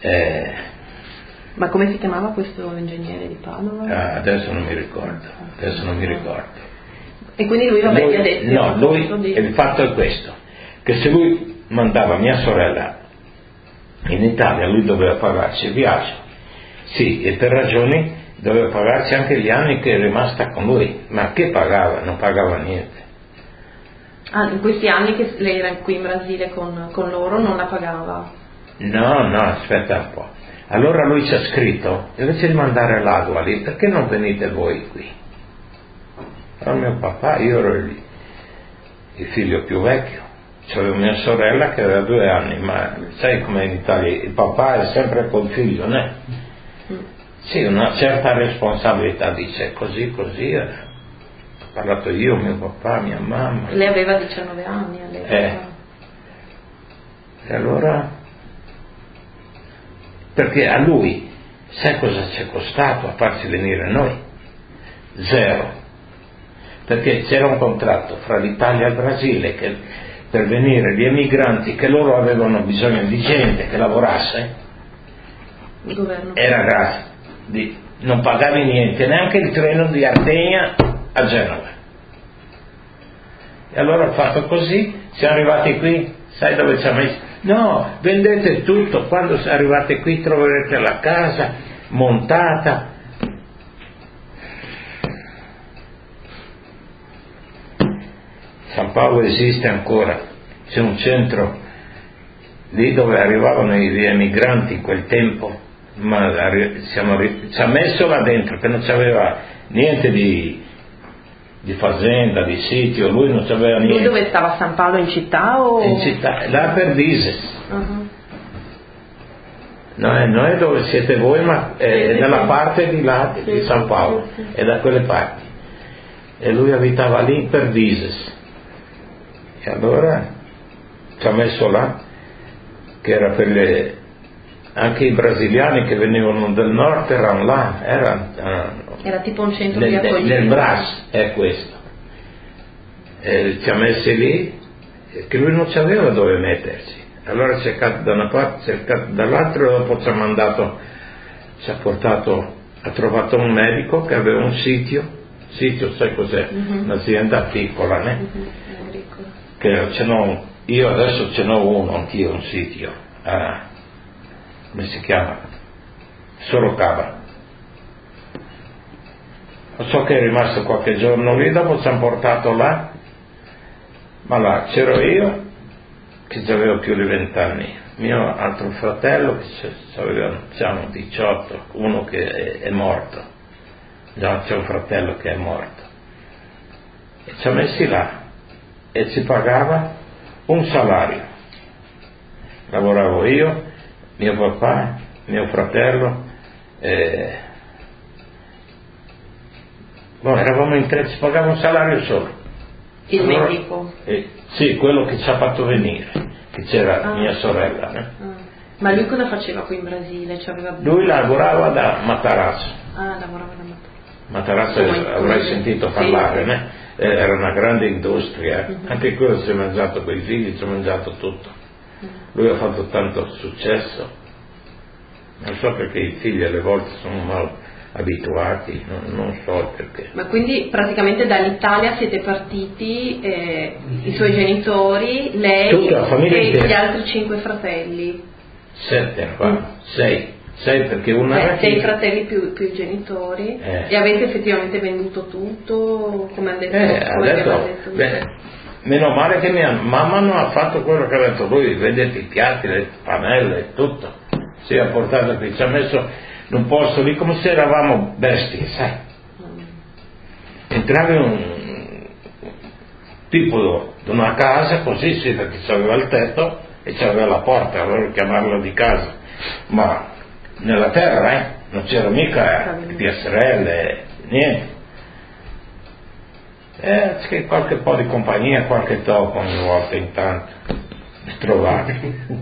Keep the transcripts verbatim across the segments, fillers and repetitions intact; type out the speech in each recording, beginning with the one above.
Eh, Ma come si chiamava questo ingegnere di Padova? ah, adesso non mi ricordo, adesso non mi ricordo. E quindi lui vabbè Lui- gli ha detto... no, lui, di- il fatto è questo, che se lui mandava mia sorella in Italia, lui doveva pagarci il viaggio, sì, e per ragioni doveva pagarci anche gli anni che è rimasta con lui, ma che pagava? Non pagava niente. Ah, in questi anni che lei era qui in Brasile con, con loro non la pagava? No, no, aspetta un po'. Allora lui ci ha scritto, invece di mandare l'Agua lì, perché non venite voi qui? Allora mio papà, io ero il, il figlio più vecchio, c'avevo mia sorella che aveva due anni, ma sai com'è in Italia, il papà è sempre col figlio, né? Sì, una certa responsabilità, dice così, così, ho parlato io, mio papà, mia mamma. Lei aveva diciannove anni all'epoca. Eh. E allora, perché a lui, sai cosa ci è costato a farci venire noi? Zero. Perché c'era un contratto fra l'Italia e il Brasile che per venire gli emigranti che loro avevano bisogno di gente che lavorasse, Il governo. era gratis, di, non pagavi niente, neanche il treno di Ardegna a Genova. E allora ho fatto così, siamo arrivati qui, sai dove ci ha messo? No, vendete tutto, quando arrivate qui troverete la casa montata. San Paolo esiste ancora, c'è un centro lì dove arrivavano gli emigranti in quel tempo, ma siamo, ci ha messo là dentro che non c'aveva niente di, di fazenda, di sitio, lui non c'aveva niente. Lui dove stava, a San Paolo in città o? In città, là per Dises. Uh-huh. No, non è dove siete voi, ma è dalla parte di là di San Paolo, è da quelle parti. E lui abitava lì in Perdises. E allora ci ha messo là, che era per le, anche i brasiliani che venivano del nord erano là, era, era tipo un centro nel, di accoglienza. Nel Brás è questo. E ci ha messi lì, che lui non sapeva dove mettersi. Allora c'è cercato da una parte, cercato dall'altra, e dopo ci ha mandato, ci ha portato, ha trovato un medico che aveva un sitio, sitio sai cos'è? Uh-huh. Un'azienda piccola, né? Uh-huh. Che ce n'ho, io adesso ce n'ho uno, anch'io un sitio, ah, come si chiama? Sorocaba. So che è rimasto qualche giorno lì, dopo ci hanno portato là, ma là c'ero io, che già avevo più di vent'anni, mio altro fratello che aveva diciamo diciotto, uno che è, è morto, già c'è un fratello che è morto, e ci ha messi là e ci pagava un salario. Lavoravo io, mio papà, mio fratello, eh, boh, eravamo in tre, ci pagava un salario solo. Il allora, medico? Eh, sì, quello che ci ha fatto venire, che c'era ah. mia sorella. Eh? Ah. Ma lui cosa faceva qui in Brasile? Cioè aveva... Lui lavorava da Matarazzo. Ah, lavorava da Matarazzo. Matarazzo come, avrai come... sentito parlare, sì. né? Eh, era una grande industria, uh-huh. Anche quello si è mangiato quei figli, si è mangiato tutto. Uh-huh. Lui ha fatto tanto successo, non so perché i figli alle volte sono mal abituati, non, non so perché. Ma quindi praticamente dall'Italia siete partiti, eh, i suoi genitori, lei tutta la famiglia e intera. Gli altri cinque fratelli? Sette, qua, mm. sei. Sei perché una Beh, era sei chi... fratelli più, più i genitori eh. E avete effettivamente venduto tutto come ha detto, eh, come detto, detto beh, meno male che mia mamma non ha fatto quello che ha detto lui, vedete i piatti, le pannelle, tutto si è portato qui, ci ha messo in un posto lì come se eravamo bestie, sai. mm. Entravi in un tipo di una casa così, sì, perché c'aveva il tetto e c'aveva la porta, allora chiamarlo di casa, ma nella terra, eh? Non c'era mica P S R L, niente. Eh, c'è qualche po' di compagnia, qualche topo ogni volta intanto, trovare.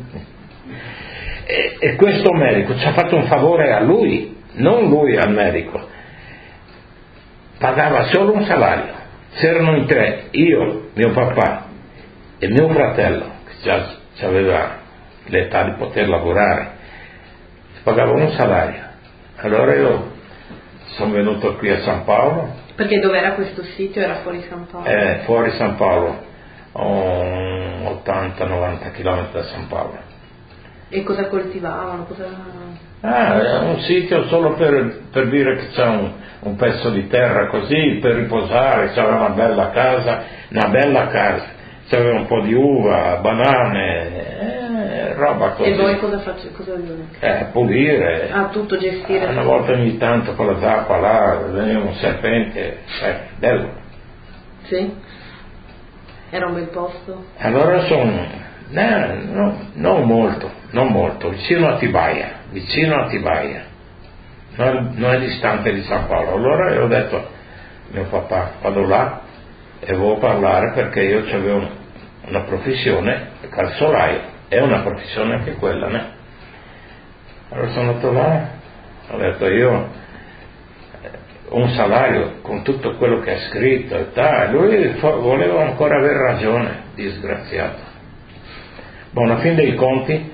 e, e questo medico ci ha fatto un favore a lui, non lui al medico. Pagava solo un salario. C'erano in tre, io, mio papà e mio fratello, che già aveva l'età di poter lavorare. pagavo un salario. Allora io sono venuto qui a San Paolo. Perché dove era questo sito? Era fuori San Paolo? Eh, fuori San Paolo, ottanta novanta chilometri da San Paolo. E cosa coltivavano? Cosa... Ah, è un sito solo per, per dire che c'è un, un pezzo di terra così, per riposare, c'era una bella casa, una bella casa, c'aveva un po' di uva, banane, eh, roba così. E voi cosa facete? Cosa... Eh, pulire. Ah, tutto gestire. Una volta ogni tanto con la zappa là, veniva un serpente, eh, bello. Sì? Era un bel posto? Allora sono... No, no, non molto, non molto, vicino a Tibaia, vicino a Tibaia, non, non è distante di San Paolo. Allora io ho detto a mio papà, vado là e volevo parlare perché io avevo una professione, il calzolaio, è una professione anche quella, né? Allora sono andato là, ho detto io un salario con tutto quello che è scritto e tal, lui voleva ancora aver ragione, disgraziato. Boh, alla fine dei conti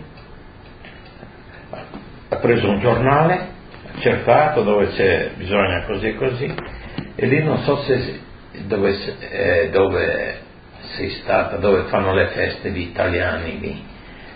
ha preso un giornale, ha cercato dove c'è bisogna così e così, e lì non so se dove, eh, dove sei stata, dove fanno le feste di italiani lì,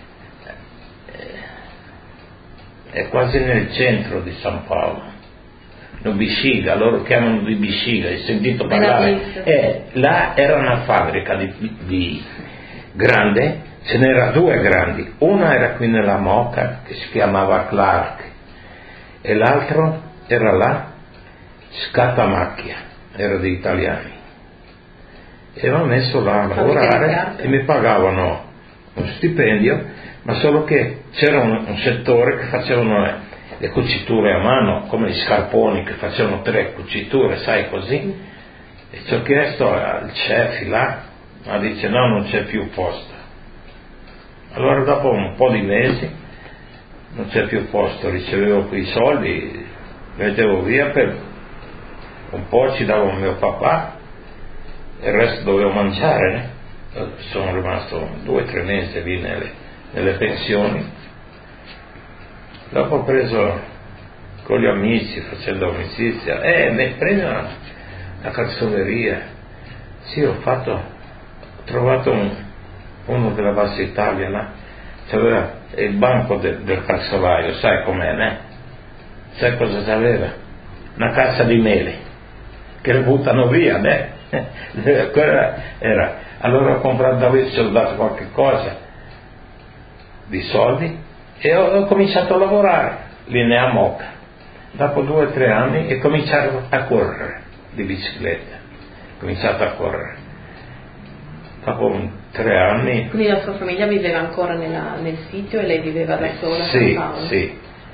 eh, è quasi nel centro di San Paolo, no, Bisciga, loro chiamano di Bisciga, hai sentito parlare? Eh, là era una fabbrica di, di grande. Ce n'era due grandi, una era qui nella Moca che si chiamava Clark e l'altro era là, Scatamacchia, era di italiani, e mi hanno messo là a lavorare e mi pagavano uno stipendio, ma solo che c'era un, un settore che facevano le, le cuciture a mano, come gli scarponi che facevano tre cuciture, sai così, e ci ho chiesto al chef là, ma dice no, non c'è più posto. Allora dopo un po' di mesi non c'è più posto, ricevevo quei soldi, mettevo via per un po', ci davo mio papà, il resto dovevo mangiare, né? Sono rimasto due o tre mesi lì nelle, nelle pensioni. Dopo ho preso con gli amici, facendo amicizia, eh, mi preso una, una calzoleria, sì, ho fatto, ho trovato un uno della Bassa Italia là, c'aveva il banco de, del calzolaio, sai com'è, né? Sai cosa c'aveva? Una cassa di mele che le buttano via, né? Quella era. Allora ho comprato da lui, ci ho dato qualche cosa di soldi e ho, ho cominciato a lavorare lì a Moca. Dopo due o tre anni e cominciato a correre di bicicletta, ho cominciato a correre. Dopo tre anni. Quindi la sua famiglia viveva ancora nella, nel sito e lei viveva da sola? Sì, sì.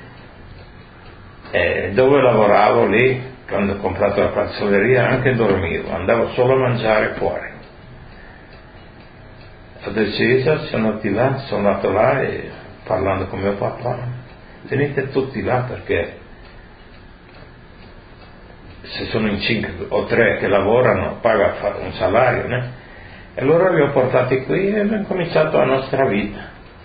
E dove lavoravo lì, quando ho comprato la calzoleria, anche dormivo, andavo solo a mangiare fuori. Ho deciso, sono andati là, sono andato là e parlando con mio papà, venite tutti là perché se sono in cinque o tre che lavorano paga un salario, né? E allora li ho portati qui e abbiamo cominciato la nostra vita.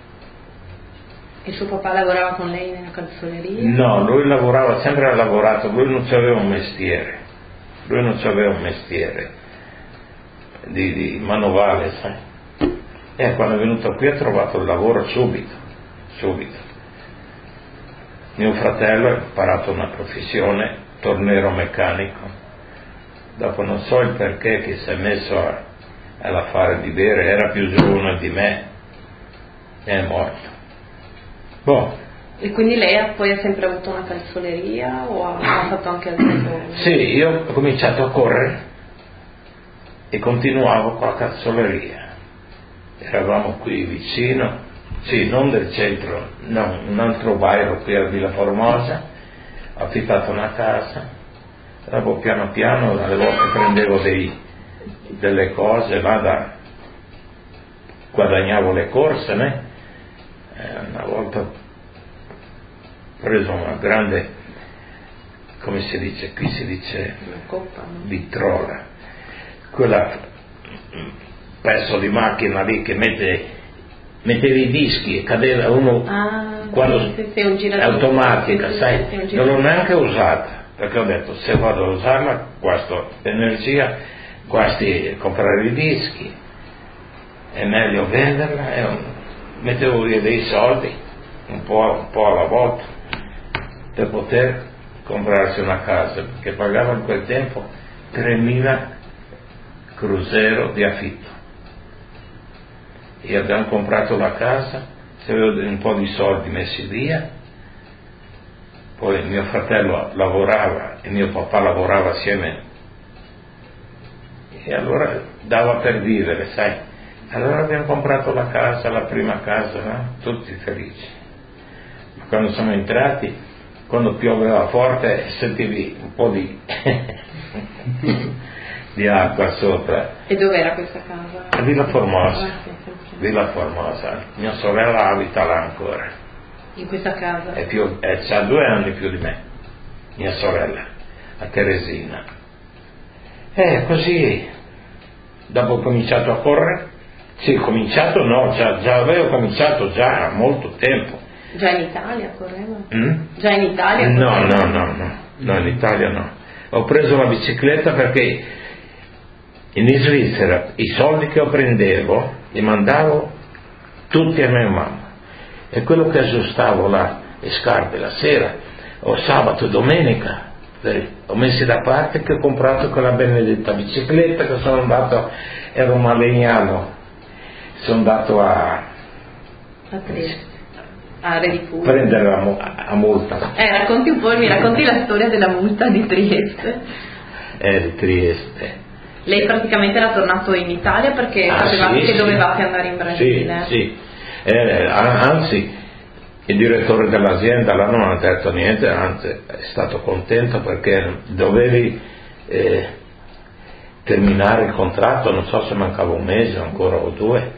E suo papà lavorava con lei nella calzoleria? No, lui lavorava, sempre ha lavorato, lui non aveva un mestiere, lui non aveva un mestiere di, di manovale, sai. E quando è venuto qui ha trovato il lavoro subito, subito. Mio fratello ha imparato una professione, tornero meccanico, dopo non so il perché che si è messo a alla fare di bere, era più giovane di me e è morto. Boh. E quindi lei ha, poi ha sempre avuto una calzoleria o ha, ha fatto anche altre cose? Sì, io ho cominciato a correre e continuavo con la calzoleria. Eravamo qui vicino, sì, non del centro, no, un altro bairro qui a Villa Formosa, ho affittato una casa, dopo piano piano alle volte prendevo dei delle cose, vada, guadagnavo le corse, né? Eh, una volta ho preso una grande, come si dice, qui si dice una coppa, no? Vitrola, quella pezzo di macchina lì che mette mettevi i dischi e cadeva uno ah, quando sì, sì, sì, un giradischi, automatica, sì, sai, sì, sì, non l'ho neanche usata, perché ho detto se vado a usarla guasto energia, guasti comprare i dischi, è meglio venderla, e mettevo via dei soldi un po', un po' alla volta per poter comprarsi una casa, che pagavo in quel tempo tremila cruzeiro di affitto. E abbiamo comprato la casa, avevo un po' di soldi messi via, poi mio fratello lavorava e mio papà lavorava assieme, e allora dava per vivere, sai. Allora abbiamo comprato la casa, la prima casa, no? Tutti felici. Ma quando siamo entrati, quando pioveva forte, sentivi un po' di di acqua sopra. E dov'era questa casa? A Villa Formosa. Ah, sì, sì, sì. Villa Formosa. Mia sorella abita là ancora. In questa casa? È più, è, ha due anni più di me, mia sorella, a Teresina. E così, dopo ho cominciato a correre, sì, ho cominciato, no, già, già avevo cominciato già a molto tempo. Già in Italia correva? Mm? Già in Italia no, correva? no, no, no, no, in Italia no. Ho preso la bicicletta perché in Svizzera i soldi che io prendevo li mandavo tutti a mia mamma, e quello che aggiustavo là, le scarpe la sera o sabato e domenica ho messi da parte, che ho comprato quella benedetta bicicletta, che sono andato, ero un malegnano, sono andato a a Trieste, a Redipur, prendere la mu- a multa. Eh, racconti un po', mi racconti la storia della multa di Trieste. Eh, di Trieste. Lei praticamente era tornato in Italia perché Ah, sapevate sì, che sì. dovevate andare in Brasile. Sì, sì. Eh, anzi, il direttore dell'azienda là non ha detto niente, anzi è stato contento perché dovevi eh, terminare il contratto, non so se mancava un mese ancora o due.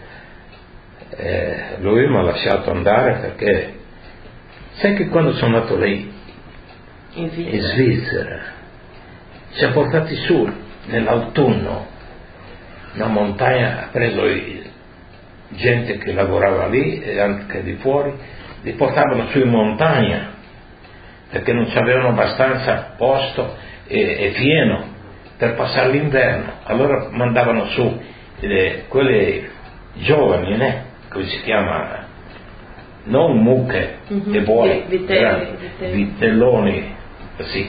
Eh, lui mi ha lasciato andare perché sai che quando sono andato lì in Svizzera, in Svizzera ci ha portati su nell'autunno una montagna, ha preso i, gente che lavorava lì e anche di fuori, li portavano su in montagna perché non avevano abbastanza posto e, e pieno per passare l'inverno, allora mandavano su eh, quelle giovani, né? Come si chiama, non mucche mm-hmm. e buoi, Vitelli, vitelloni, sì.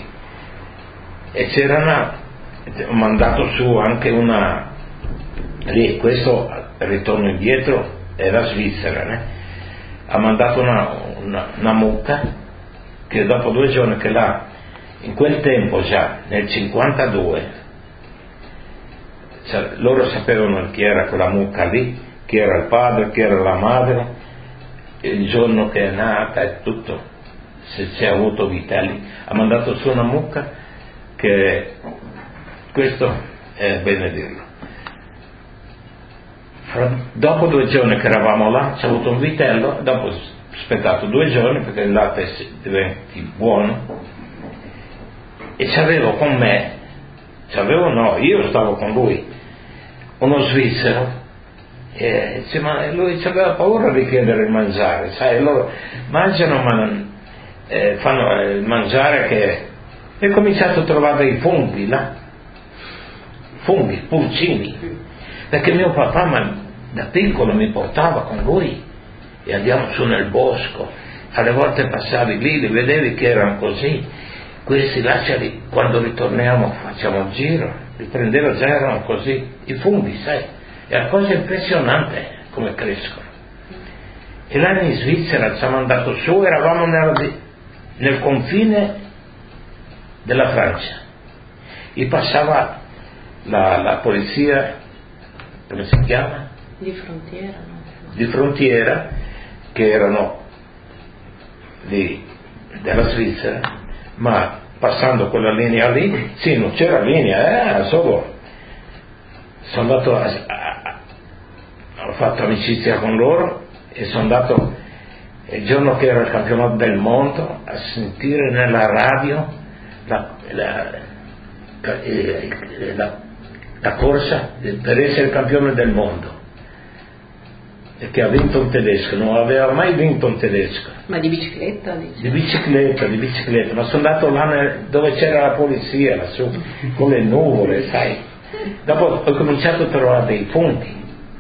E c'era ho mandato su anche una lì, questo ritorno indietro era Svizzera, né? Ha mandato una, una, una mucca che dopo due giorni che là, in quel tempo già, nel cinquantadue, cioè, loro sapevano chi era quella mucca lì, chi era il padre, chi era la madre, il giorno che è nata e tutto, se c'è avuto vitelli. Ha mandato su una mucca che, questo è bene dirlo, dopo due giorni che eravamo là c'è avuto un vitello, dopo ho aspettato due giorni perché il latte diventi buono, e c'avevo con me, c'avevo no, io stavo con lui, uno svizzero, e dice, ma lui aveva paura di chiedere il mangiare, sai, loro mangiano ma non, eh, fanno il mangiare che, e ho cominciato a trovare dei funghi là, funghi, pulcini, perché mio papà ma, da piccolo mi portava con lui e andiamo su nel bosco, alle volte passavi lì, li vedevi che erano così, questi lasciali, quando ritorniamo facciamo il giro, li prendeva già erano così, i funghi, sai, è una cosa impressionante come crescono. E là in Svizzera ci hanno andato su, eravamo nel, nel confine della Francia, e passava la, la polizia, come si chiama? Di frontiera, no? Di frontiera, che erano lì della Svizzera, ma passando quella linea lì, sì, non c'era linea, eh, solo sono andato a, a, a, ho fatto amicizia con loro e sono andato il giorno che era il campionato del mondo a sentire nella radio la, la, la, la corsa per essere campione del mondo. che ha vinto un tedesco, non aveva mai vinto un tedesco. Ma di bicicletta? Dice. Di bicicletta, di bicicletta, ma sono andato là nel, dove c'era la polizia, lassù, con le nuvole, sai. Dopo ho cominciato a trovare dei funghi.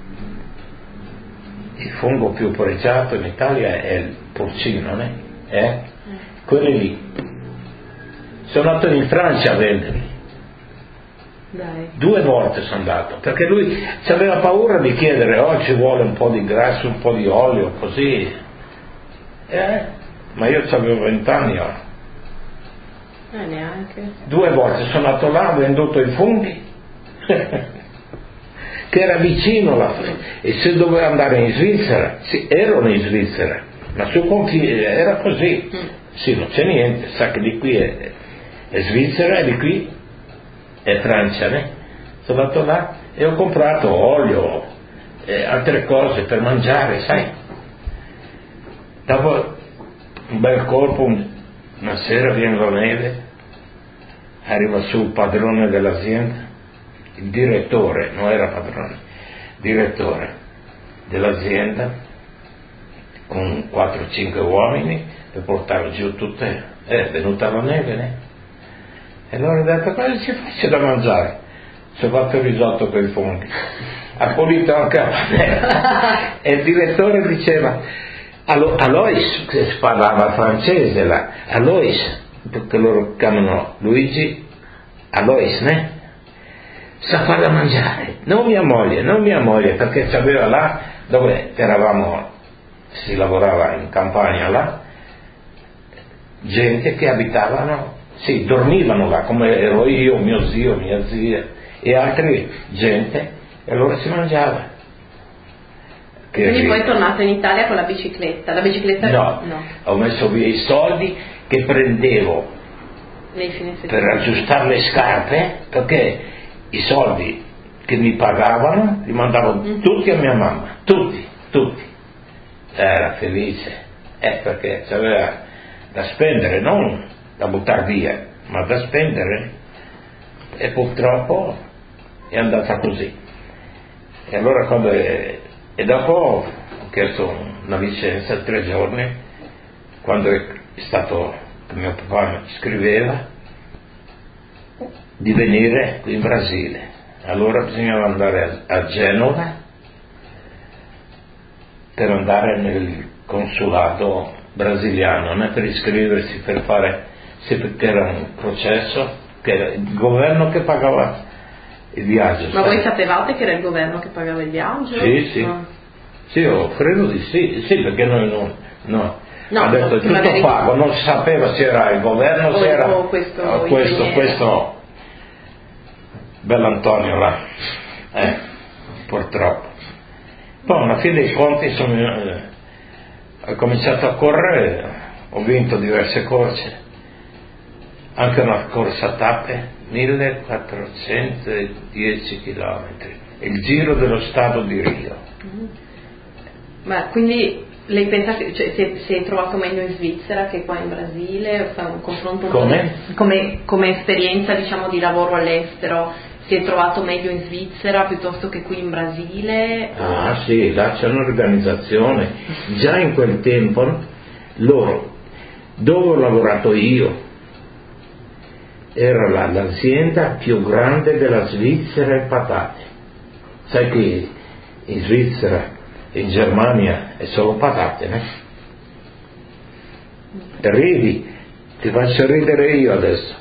Il fungo più pregiato in Italia è il porcino, né? Eh? Quelli lì. Sono andato in Francia a venderli. Dai. Due volte sono andato, perché lui aveva paura di chiedere, oh ci vuole un po' di grasso, un po' di olio, così. Eh? Ma io avevo vent'anni ora. Eh, neanche. Due volte sono andato là, ho venduto i funghi, che era vicino là, e se dovevo andare in Svizzera, sì, ero in Svizzera, ma su confine era così. Mm. Sì, non c'è niente, sa che di qui è, è Svizzera e di qui è Francia, né? Sono andato là e ho comprato olio e altre cose per mangiare, sai. Dopo un bel colpo, una sera viene la neve, arriva su il padrone dell'azienda, il direttore, non era padrone, direttore dell'azienda, con quattro cinque uomini per portare giù tutte, è venuta la neve, né? E allora ho detto, cosa ci faccio da mangiare? Ci ho fatto il risotto con i funghi, ha pulito anche la padella. E il direttore diceva, Alo- Alois, che si parlava francese là, Alois, perché loro chiamano Luigi, Alois, né? Sa fare da mangiare, non mia moglie, non mia moglie, perché c'aveva là, dove eravamo, si lavorava in campagna là, gente che abitavano, sì, dormivano là, come ero io, mio zio, mia zia, e altre gente, e allora si mangiava. Che Quindi ri- poi è tornato in Italia con la bicicletta, la bicicletta no, no. Ho messo via i soldi che prendevo Nei fine per settimana. aggiustare le scarpe, perché i soldi che mi pagavano li mandavo mm. tutti a mia mamma, tutti, tutti. Era felice, eh, perché c'aveva da spendere, non da buttare via, ma da spendere, e purtroppo è andata così. E allora quando è, e dopo ho chiesto una licenza tre giorni, quando è stato che mio papà mi scriveva di venire qui in Brasile. Allora bisognava andare a, a Genova per andare nel consolato brasiliano, né? Per iscriversi, per fare, sì, perché era un processo che era il governo che pagava il viaggio. Ma sai? voi sapevate che era il governo che pagava il viaggio? Sì, sì. No. Sì, io credo di sì, sì, perché noi non, no. No, ha detto tutto magari... pago, non si sapeva se era il governo, o, se era o questo, oh, questo, questo Bell'Antonio là, eh, purtroppo. Poi alla fine dei conti sono, eh, ho cominciato a correre, ho vinto diverse corse, anche una corsa a tappe, millequattrocentodieci chilometri, il giro dello stato di Rio. Mm. Ma quindi lei pensa che cioè, si, è, si è trovato meglio in Svizzera che qua in Brasile? Fa un confronto un come? po' come, come esperienza, diciamo, di lavoro all'estero, si è trovato meglio in Svizzera piuttosto che qui in Brasile? Ah sì, là c'è un'organizzazione, già in quel tempo loro, dove ho lavorato io, era la, l'azienda più grande della Svizzera e patate. Sai che in Svizzera, in Germania è solo patate, né? Ridi, ti faccio ridere io adesso.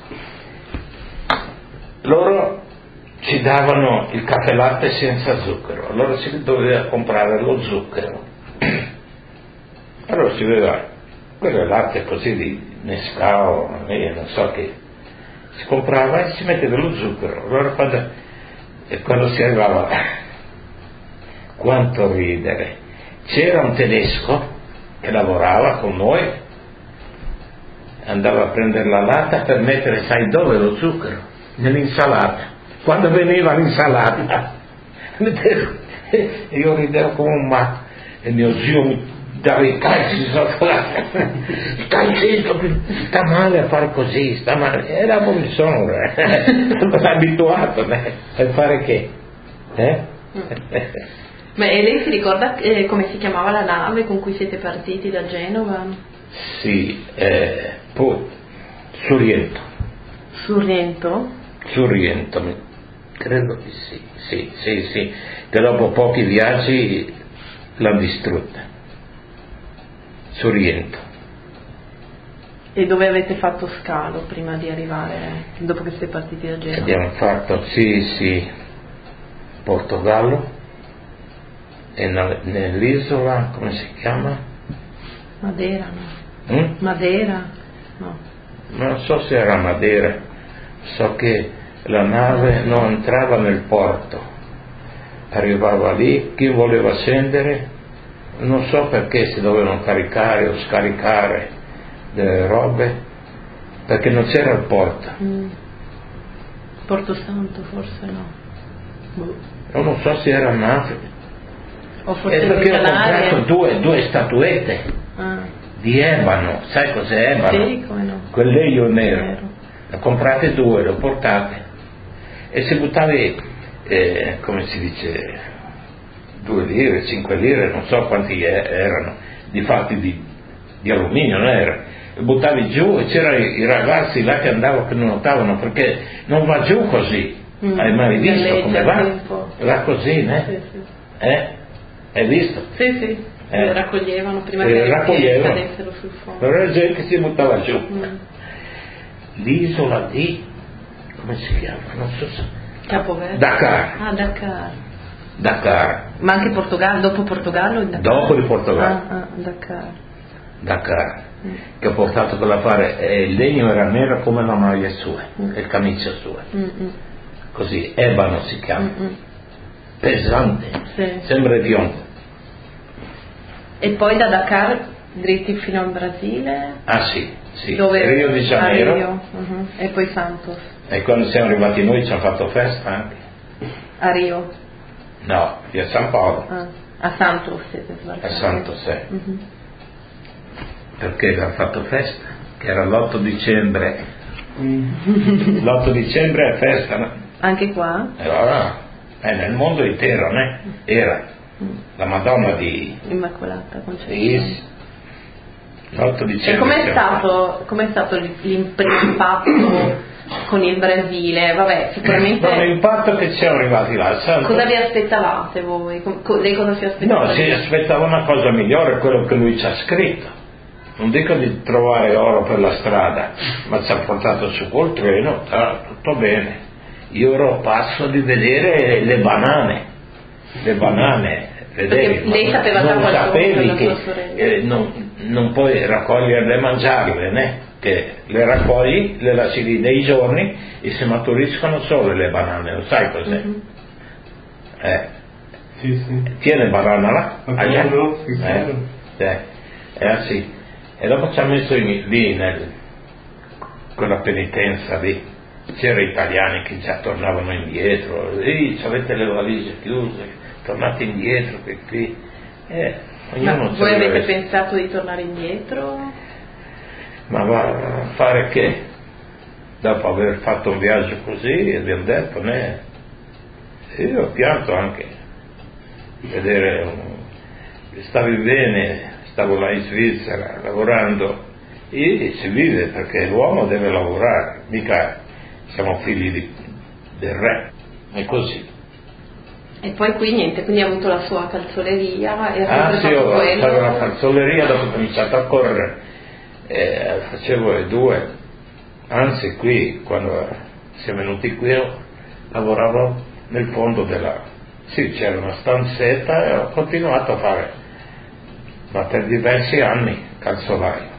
Loro ci davano il caffè latte senza zucchero, allora si doveva comprare lo zucchero. Allora si vedeva, quello è latte così di Nescao, non so che, si comprava e si metteva lo zucchero. Allora quando, e quando si arrivava, quanto ridere, c'era un tedesco che lavorava con noi, andava a prendere la latta per mettere, sai dove, lo zucchero? Nell'insalata. Quando veniva l'insalata, io ridevo come un matto, e mio zio mi dava i calci sotto la stai zitto, sta male a fare così, sta male, era come sono, eh? Abituato eh? a fare che? Eh? Ma e lei si ricorda eh, come si chiamava la nave con cui siete partiti da Genova? Sì, eh, poi Sorrento. Sorrento? Sorrento, credo di sì, sì, sì, sì, che dopo pochi viaggi l'ha distrutta. Sorrento. E dove avete fatto scalo prima di arrivare, dopo che siete partiti da Genova? Abbiamo fatto, sì, sì, Portogallo, e nell'isola, come si chiama? Madeira, no? Mm? Madeira? No. Non so se era Madeira, so che la nave non entrava nel porto, arrivava lì, chi voleva scendere, non so perché si dovevano caricare o scaricare delle robe, perché non c'era il porto. Mm. Porto Santo forse no. Boh. Non so se era nave. O forse E perché ho Canarie. comprato due, due statuette Ah. di ebano, sai cos'è ebano? Sì, come no. Quel legno nero. Nero. Ne ho comprate due, le ho portate. E se buttavi, eh, come si dice, due lire, cinque lire, non so quanti erano, di fatti di, di alluminio, non era. E buttavi giù e c'erano i, i ragazzi là che andavano, che non notavano, perché non va giù così. Mm. Hai mai visto come va? Va così, né? Sì, sì. Eh? Hai visto? Sì, sì, eh. le raccoglievano prima le che raccoglievano. cadessero sul fondo. Però la gente si buttava giù. Mm. L'isola di, come si chiama? Non so se... Capoverde. Dakar. Ah, Dakar. Dakar. Ma anche Portogallo, dopo Portogallo? Dakar? Dopo di Portogallo. Ah, ah, Dakar. Dakar. Mm. Che ho portato per la fare, e il legno era nero come la maglia sua, mm. e il camicia sua. Mm-mm. Così, ebano si chiama. Mm-mm. Pesante, sì. Sembra di piombo. E poi da Dakar dritti fino al Brasile? Ah sì, sì. Dove? Rio di Janeiro. Rio. Uh-huh. E poi Santos. E quando siamo arrivati noi ci hanno fatto festa anche. A Rio? No, a San Paolo. Ah. A Santos siete sbarcati? A Santos, sì. Uh-huh. Perché abbiamo fatto festa, che era l'otto dicembre. L'otto dicembre è festa, no? Anche qua? E allora, eh, nel mondo intero, né? Era la Madonna di Immacolata Concezione. l'otto dicembre. E com'è stato, com'è stato l'impatto con il Brasile? Vabbè, sicuramente. No, l'impatto che siamo arrivati là. Santo... Cosa vi aspettavate voi? Lei cosa si aspettava? No, si aspettava una cosa migliore, quello che lui ci ha scritto. Non dico di trovare oro per la strada, ma ci ha portato su col treno, tutto bene. Io ero a passo di vedere le banane, le banane, vedere, lei sapeva già non qualcosa sapevi che eh, non, non puoi raccoglierle e mangiarle, né? Che le raccogli, le lasci lì dei giorni e si maturiscono solo le banane, lo sai cos'è? Mm-hmm. Eh. Sì, sì. Tiene banana là? Ah, no, sì, eh, eh, è così. E dopo ci ha messo in, lì nel, quella penitenza lì. C'erano italiani che già tornavano indietro, ehi, avete le valigie chiuse, tornate indietro, che qui. Eh, Ma voi avete avesse... pensato di tornare indietro? Ma va a fare che? Dopo aver fatto un viaggio così, abbiamo detto, né? Io ho pianto anche, vedere, un... stavi bene, stavo là in Svizzera lavorando, e si vive perché l'uomo deve lavorare, mica siamo figli di, del re, è così. E poi qui niente, quindi ha avuto la sua calzoleria e ha ah sì, ho quello... fatto la calzoleria, dopo ho cominciato a correre, eh, facevo le due, anzi qui quando siamo venuti qui io lavoravo nel fondo della, sì, c'era una stanzetta e ho continuato a fare, ma per diversi anni calzolaio.